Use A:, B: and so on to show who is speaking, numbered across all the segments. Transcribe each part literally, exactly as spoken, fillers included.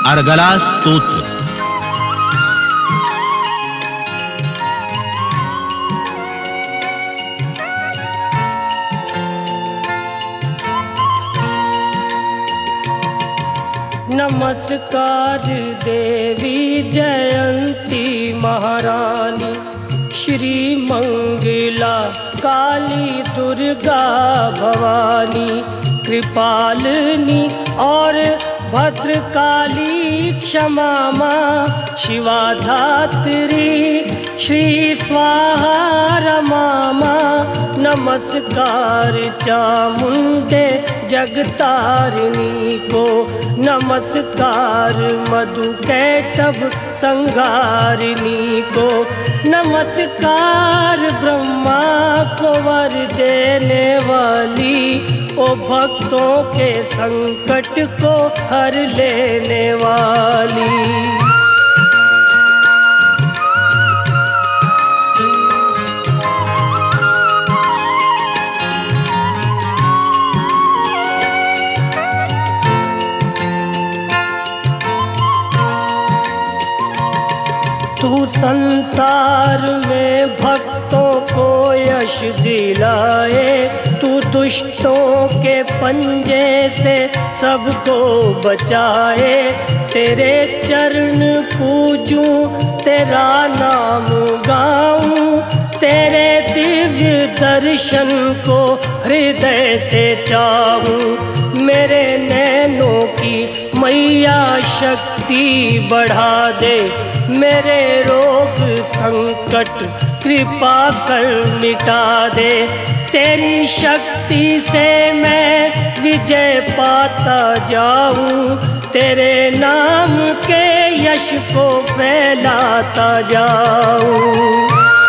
A: अर्गला स्तोत्र।
B: नमस्कार देवी जयंती महारानी, श्री मंगला काली दुर्गा भवानी, कृपालिनी और भद्रकाली क्षमा माँ, शिवा धात्री श्री स्वाहा रमा माँ। नमस्कार चामुंडे जगतारिणी को, नमस्कार मधु कैटभ संहारिणी को, नमस्कार ब्रह्मा को वर देने वाली, ओ भक्तों के संकट को हर लेने वाली। तू संसार में भक्तों को यश दिलाए, तू दुष्टों के पंजे से सबको बचाए। तेरे चरण पूजूं, तेरा नाम गाऊं, तेरे दिव्य दर्शन को हृदय से चाहूं। मेरे नैनों की मैया शक्ति बढ़ा दे, मेरे रोग संकट कृपा कर मिटा दे। तेरी शक्ति से मैं विजय पाता जाऊं, तेरे नाम के यश को फैलाता जाऊं।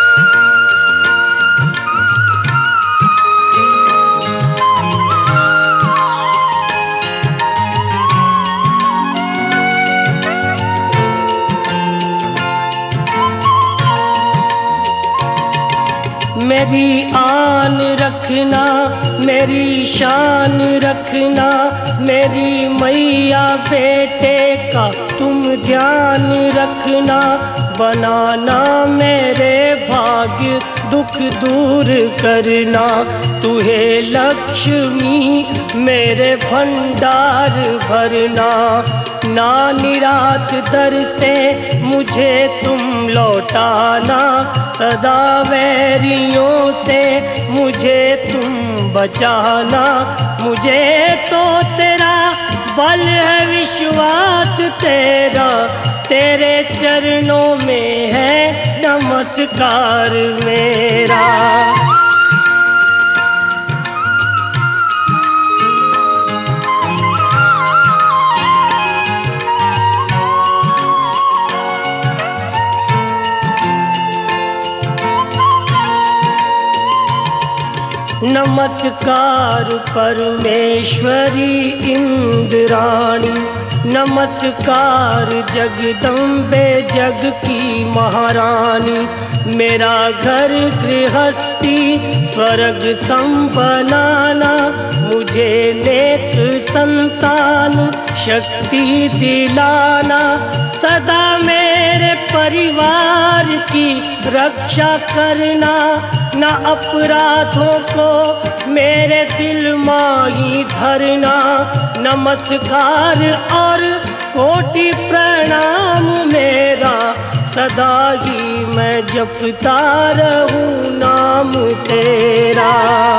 B: मेरी आन रखना, मेरी शान रखना, मेरी मैया बेटे का तुम ध्यान रखना। बनाना मेरे भाग्य दुख दूर करना, तू है लक्ष्मी मेरे भंडार भरना। ना निराश दर से मुझे तुम लौटाना, सदा वैरियों से मुझे तुम बचाना। मुझे तो तेरा बल है विश्वास तेरा, तेरे चरणों में है नमस्कार मेरा। नमस्कार परमेश्वरी इंद्राणी, नमस्कार जगदम्बे जग की महारानी। मेरा घर गृहस्थी स्वर्ग सम बनाना, मुझे नेक संतान शक्ति दिलाना। सदा मेरे परिवार की रक्षा करना, न अपराधों को मेरे दिल माही धरना। नमस्कार और कोटि प्रणाम मेरा, सदा ही मैं जपता रहूं नाम तेरा।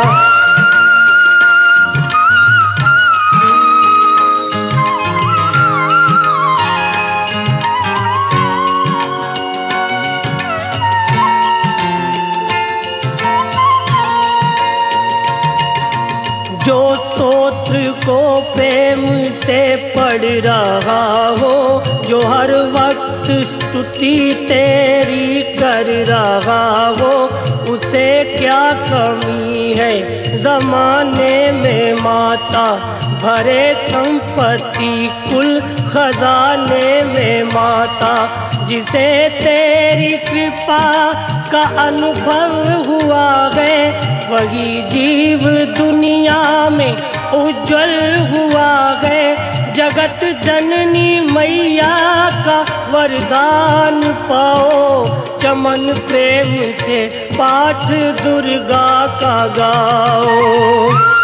B: जो स्तोत्र को प्रेम से पढ़ रहा हो, जो हर वक्त स्तुति तेरी कर रहा हो, उसे क्या कमी है जमाने में माता। भरे संपत्ति कुल खजाने में माता, जिसे तेरी कृपा का अनुभव हुआ है, वही जीव दुनिया में उज्जवल हुआ है। जगत जननी मैया का वरदान पाओ, चमन प्रेम से पाठ दुर्गा का गाओ।